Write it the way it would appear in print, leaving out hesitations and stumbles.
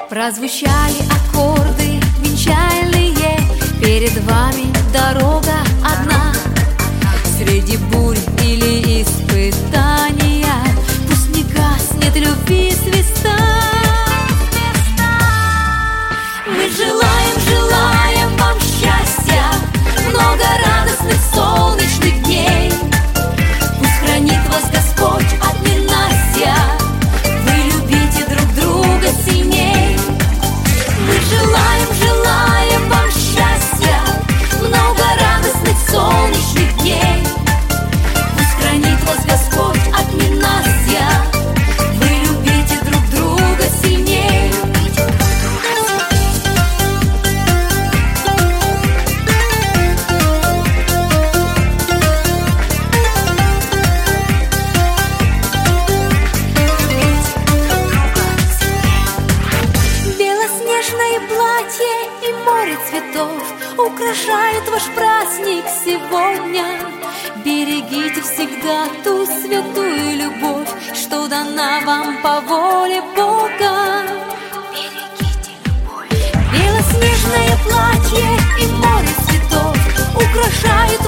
Прозвучали аккорды венчальные, перед вами дорога одна. Среди бурь или испытания пусть не гаснет любви звезда. Мы желаем вам счастья, много радостных солнечных дней. Пусть хранит вас Господь от ненастья, вы любите друг друга сильней. Мы желаем вам счастья, много радостных солнечных дней. Пусть хранит вас Господь от ненастья, вы любите друг друга сильней. Белоснежное платье и море цветов украшают ваш праздник сегодня. Берегите всегда ту святую любовь, что дана вам по воле Бога. Берегите любовь. Белоснежное платье и море цветов украшают